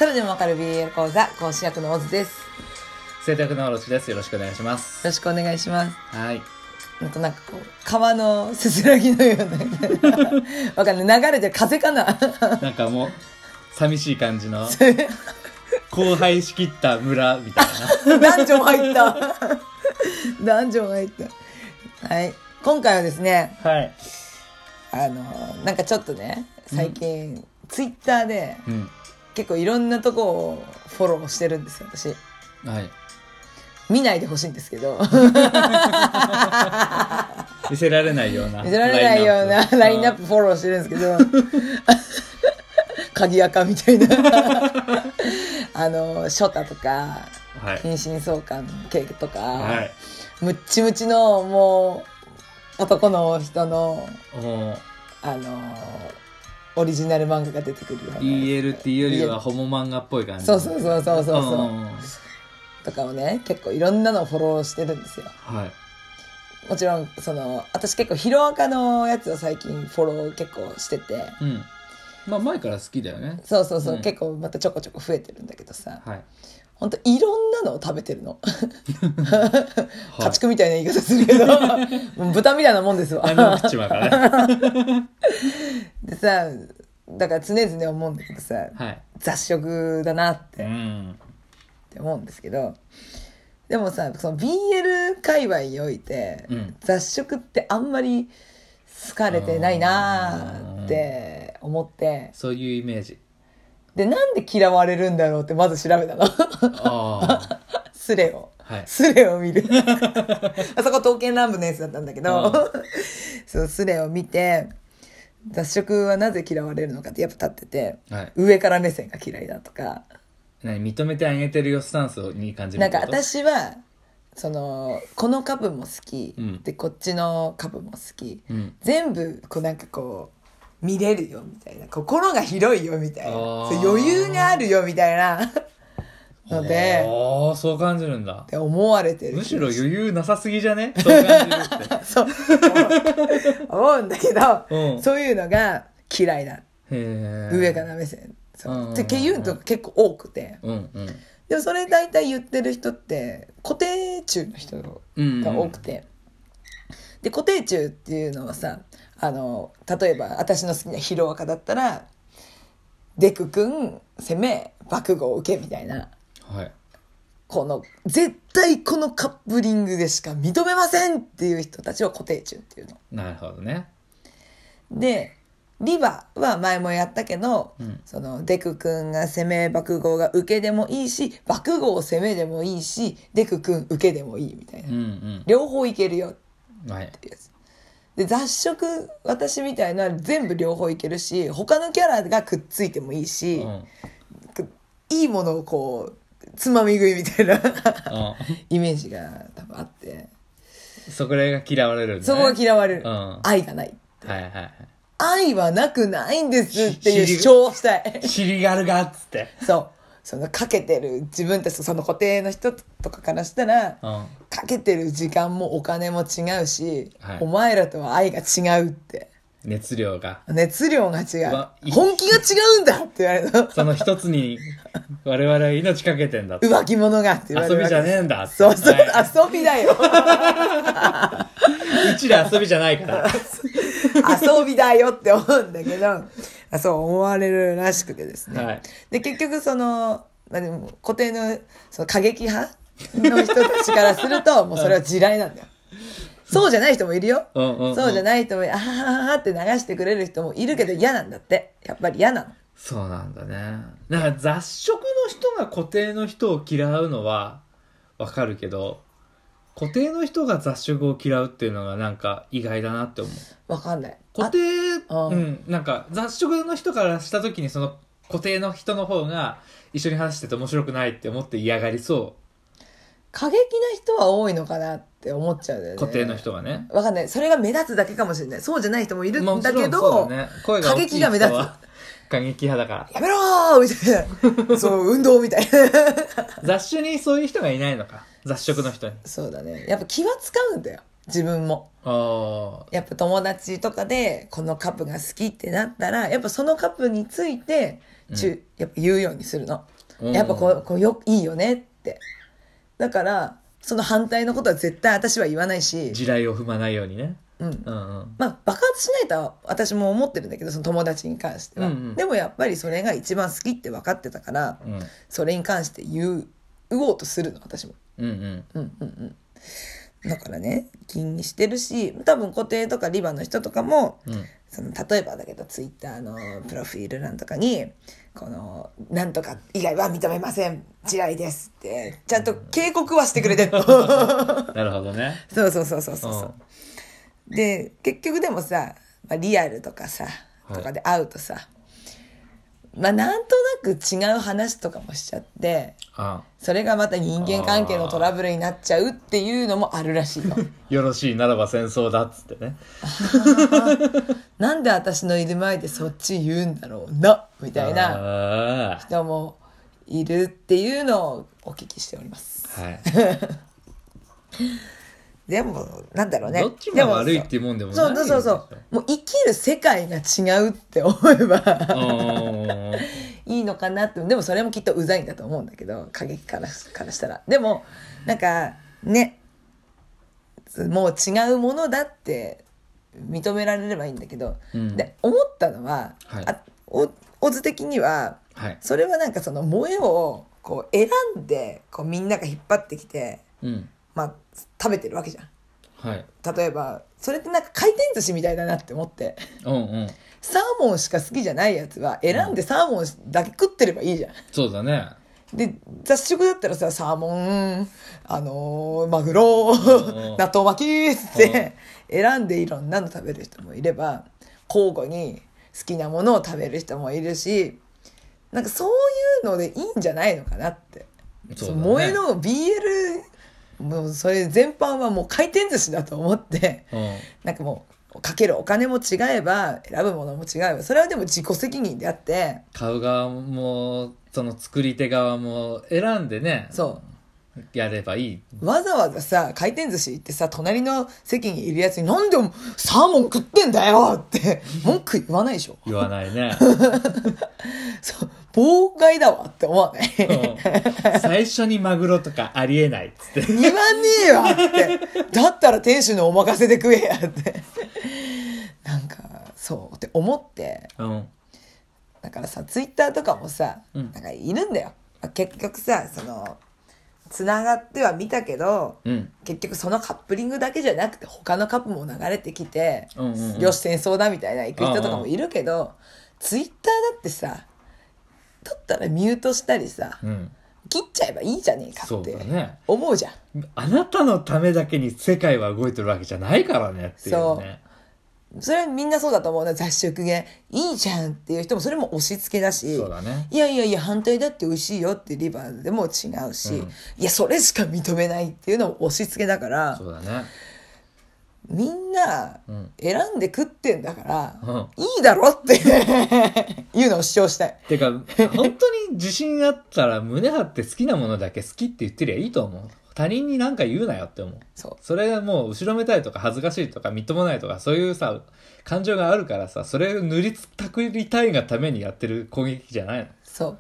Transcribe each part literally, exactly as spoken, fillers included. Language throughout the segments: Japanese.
それでもわかる ビーエル 講座講師役のオズです。 生徒役のオロチです。よろしくお願いします。 よろしくお願いします。 はい。 なんかなんかこう川のせせらぎのようなわかんない、流れて風かななんかもう寂しい感じの荒廃しきった村みたいなダンジョン入ったダンジョン入った。はい、今回はですね、 はい、 あのなんかちょっとね最近、うん、ツイッターで、うん、結構いろんなとこをフォローしてるんですよ私。 はい。 見ないでほしいんですけど見せられないような見せられないようなラインナップフォローしてるんですけど鍵垢みたいなあのショタとか、はい、近親相関系とか、はい、ムッチムチのもう男の人のあのオリジナル漫画が出てくるようなイーエル っていうよりはホモ漫画っぽい感じ。 そうそうそうそうそうそうとかをね結構いろんなのをフォローしてるんですよ。 はい。 もちろんその私結構ヒロアカのやつを最近フォロー結構してて、 うん、まあ前から好きだよね。 そうそうそう、うん、結構またちょこちょこ増えてるんだけどさ、 はい、 ほんといろんなのを食べてるの家畜みたいな言い方するけどもう豚みたいなもんですわあの口はからねでさだから常々思うんだけどさ、はい、雑食だなって、うんって思うんですけど、でもさその ビーエル 界隈において、うん、雑食ってあんまり好かれてないなって思って、 そういうイメージでなんで嫌われるんだろうってまず調べたのあスレを、はい、スレを見るあそこ刀剣乱舞のやつだったんだけどそうスレを見て雑食はなぜ嫌われるのかってやっぱ立ってて、はい、上から目線が嫌いだとか。 何認めてあげてるよスタンスに感じる。 なんか私はそのこの株も好き、うん、でこっちの株も好き、うん、全部こうなんかこう見れるよみたいな、心が広いよみたいな、そう余裕があるよみたいなので、 ああそう感じるんだって思われてる。 むしろ余裕なさすぎじゃね、そう感じるってそう思うんだけど、うん、そういうのが嫌いだ。へ上から目線そうって言うと結構多くて、うんうん、でもそれ大体言ってる人って固定中の人が多くて、うんうん、で固定中っていうのはさ、あの例えば私の好きなヒロアカだったらデク君攻め爆豪受けみたいな、はい、この絶対このカップリングでしか認めませんっていう人たちを固定中っていうの。 なるほどね。 でリバは前もやったけど、うん、そのデク君が攻め爆豪が受けでもいいし爆豪攻めでもいいしデク君受けでもいいみたいな、うんうん、両方いけるよっていうやつ、はい、で雑食私みたいな全部両方いけるし他のキャラがくっついてもいいし、うん、いいものをこうつまみ食いみたいなイメージが多分あって、 そこが嫌われるんだね。 そこが嫌われる、うん、愛がないって、はいはいはい、愛はなくないんですっていう主張をしたい。 尻がるがっつって。 そう。そのかけてる自分たちその固定の人とかからしたら、うん、かけてる時間もお金も違うし、はい、お前らとは愛が違うって。 熱量が。 熱量が違う。本気が違うんだって言われるの。 その一つに我々は命かけてんだって。 浮気者がって言われる。 遊びじゃねえんだって。 そうそう、はい、遊びだよ。 うちら遊びじゃないから。 遊びだよって思うんだけど、そう思われるらしくてですね。はい、で結局その、まあ、でも固定のその過激派の人たちからするともうそれは地雷なんだよ。そうじゃない人もいるよ。うんうんうん、そうじゃない人もあはははって流してくれる人もいるけど嫌なんだって。やっぱり嫌なの。 そうなんだね。だから雑食の人が固定の人を嫌うのはわかるけど、固定の人が雑食を嫌うっていうのがなんか意外だなって思う。 わかんない。 固定、うん、なんか雑食の人からした時にその固定の人の方が一緒に話してて面白くないって思って嫌がりそう。 過激な人は多いのかなって思っちゃうんだよね。 固定の人はね。 わかんない。それが目立つだけかもしれない。そうじゃない人もいるんだけど、 ね、声が大きい人は過激が目立つ。過激派だから。 やめろーみたいな。そう、運動みたいな。 雑種にそういう人がいないのか。雑食の人に。 そうだね。やっぱ気は使うんだよ。 自分も。 あやっぱ友達とかでこのカップが好きってなったらやっぱそのカップについて、うん、やっぱ言うようにするの、うん、やっぱこう、こうよいいよねって。だからその反対のことは絶対私は言わないし、 地雷を踏まないようにね、 うんうんうん、まあ爆発しないとは私も思ってるんだけど、その友達に関しては、うんうん、でもやっぱりそれが一番好きって分かってたから、うん、それに関して言う言おうとするの私も、うんうんうんうんうんだからね気にしてるし、多分固定とかリバの人とかも、うん、その例えばだけどツイッターのプロフィール欄とかにこのなんとか以外は認めません地雷ですってちゃんと警告はしてくれてるのなるほどね。 そうそうそうそうそう、うん、で結局でもさ、まあ、リアルとかさ、はい、とかで会うとさ、まあ、なんとなく違う話とかもしちゃって、ああそれがまた人間関係のトラブルになっちゃうっていうのもあるらしいの。 よろしいならば戦争だっつってね。 なんで私のいる前でそっち言うんだろうなみたいな人もいるっていうのをお聞きしております。はい。でもなんだろうね。 どっちが悪いっていうもんでもない。 そうそうそうそう。もう生きる世界が違うって思えばいいのかなって。でもそれもきっとうざいんだと思うんだけど、過激からからしたら。でもなんかね、もう違うものだって認められればいいんだけど、うん、で思ったのは、はい、あおオズ的には、はい、それはなんかその萌えをこう選んでこうみんなが引っ張ってきて。うんまあ、食べてるわけじゃん、はい、例えばそれってなんか回転寿司みたいだなって思って、うんうん、サーモンしか好きじゃないやつは選んでサーモンだけ食ってればいいじゃん、うん、 そうだね。 で雑食だったらさサーモン、あのー、マグロ納豆巻きって選んでいろんなの食べる人もいれば交互に好きなものを食べる人もいるし、なんかそういうのでいいんじゃないのかなって。そうだね、萌えの ビーエルもうそれ全般はもう回転寿司だと思って、うん、なんかもうかけるお金も違えば選ぶものも違えばそれはでも自己責任であって、 買う側もその作り手側も選んでね、そうやればいい。 わざわざさ回転寿司行ってさ隣の席にいるやつになんでサーモン食ってんだよって文句言わないでしょ。 言わないね。 そう妨害だわって思わない、 うん、最初にマグロとかありえないっつって言わねえわってだったら店主のお任せで食えやってなんかそうって思って、うん、だからさツイッターとかもさ、うん、なんかいるんだよ結局さそのつながっては見たけど、うん、結局そのカップリングだけじゃなくて他のカップも流れてきて、うんうんうん、よし戦争だみたいな行く人とかもいるけど、うんうん、ツイッターだってさだったらミュートしたりさ、うん、切っちゃえばいいじゃねえかって思うじゃん。 そうだね、あなたのためだけに世界は動いてるわけじゃないからねっていうね。 そうそれはみんなそうだと思うな。雑食がいいじゃんっていう人もそれも押し付けだし、 そうだね、 いやいやいや反対だって美味しいよってリバーでも違うし、うん、いやそれしか認めないっていうのも押し付けだから、 そうだね、 みんな選んで食ってんだから、うん、いいだろっていうのを主張したい。 てか本当に自信あったら胸張って好きなものだけ好きって言ってりゃいいと思う。他人に何か言うなよって思う。そう。それがもう後ろめたいとか恥ずかしいとかみっともないとかそういうさ感情があるからさ、それを塗りたくりたいがためにやってる攻撃じゃないの。 そう。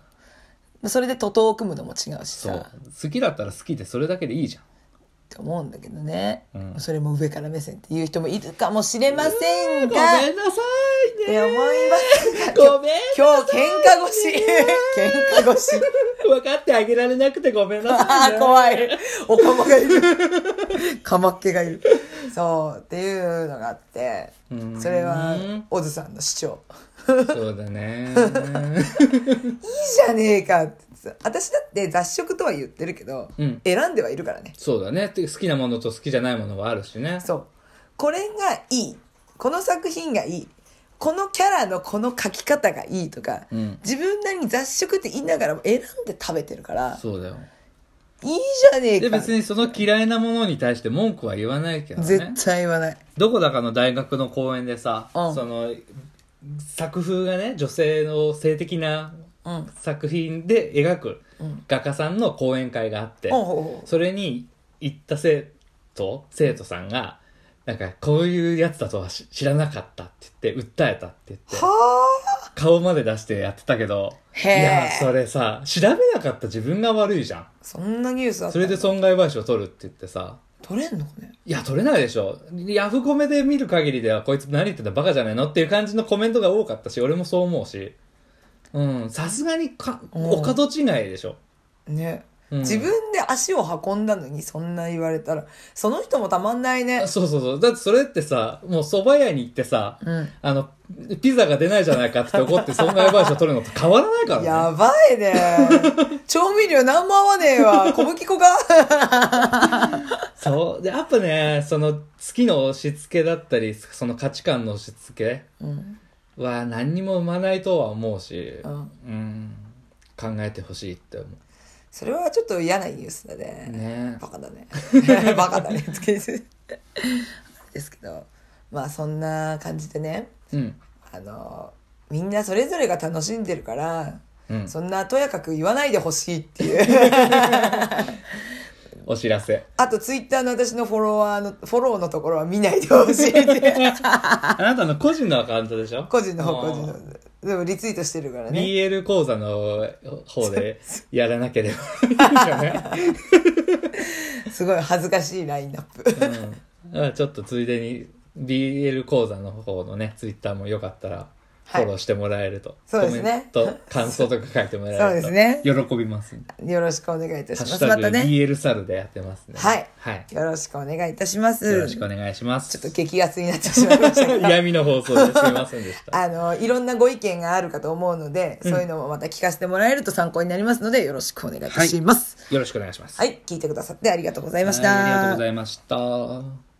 それで徒党を組むのも違うしさ。 そう。好きだったら好きでそれだけでいいじゃん。 って思うんだけどね、うん、それも上から目線っていう人もいるかもしれませんが、 ごめんなさいねって思いますが、ごめん今日喧嘩越し喧嘩越し分かってあげられなくてごめんなさい、ね、 あ怖いおかまがいるかまっ気がいるそうっていうのがあって、それはオズさんの主張そうだねいいじゃねえかって私だって雑食とは言ってるけど、うん、選んではいるからね。 そうだね。好きなものと好きじゃないものはあるしね。 そう。これがいい。この作品がいい。このキャラのこの描き方がいいとか、うん、自分なりに雑食って言いながらも選んで食べてるから。 そうだよ。 いいじゃねえか。 で別にその嫌いなものに対して文句は言わないけどね。 絶対言わない。 どこだかの大学の講演でさ、うん、その作風がね女性の性的なうん、作品で描く画家さんの講演会があって、うん、それに行った生徒生徒さんがなんかこういうやつだとは知らなかったって言って訴えたって言ってはあ顔まで出してやってたけど、 へえ、 いやそれさ調べなかった自分が悪いじゃん。 そんなニュースあった。 それで損害賠償取るって言ってさ、 取れんのかね。 いや取れないでしょ。ヤフコメで見る限りではこいつ何言ってんだバカじゃないのっていう感じのコメントが多かったし、俺もそう思うし、うんさすがにかお門違いでしょね、 うん、 自分で足を運んだのにそんな言われたらその人もたまんないね。 そうそうそう。だってそれってさ、もう蕎麦屋に行ってさ、うん、あのピザが出ないじゃないかって怒って損害賠償取るのと変わらないからね。 やばいね。調味料何も合わねえわ。小麦粉か。 そうでやっぱね、その好きの押し付けだったりその価値観の押し付けは何にも生まないとは思うし、うんうん、考えてほしいって思う。 それはちょっと嫌なニュースだね。 ね、 バカだね。バカだね。ですけど、まあそんな感じでね、うん、あのみんなそれぞれが楽しんでるから、うん、そんなとやかく言わないでほしいっていうお知らせ。 あとツイッターの私のフォロワーのフォローのところは見ないでほしいってあなたの個人のアカウントでしょ。 個人の方、個人の。でもリツイートしてるからね。 ビーエル 講座の方でやらなければいいんじゃないすごい恥ずかしいラインナップ、 うん、ちょっとついでに ビーエル 講座の方のねツイッターもよかったらフォローしてもらえると、 はい、そうですね、 コメント感想とか書いてもらえるとそうですね、 喜びますんでよろしくお願いいたします。 ハッシュタグ ビーエル サルでやってますね。 はい、はい、よろしくお願いいたします。 よろしくお願いします。 ちょっと激アツになってしまいましたけど嫌味の放送ですいませんでしたあのいろんなご意見があるかと思うので、うん、そういうのもまた聞かせてもらえると参考になりますのでよろしくお願いいたします、 はい、よろしくお願いします。 はい、聞いてくださってありがとうございました。 ありがとうございました。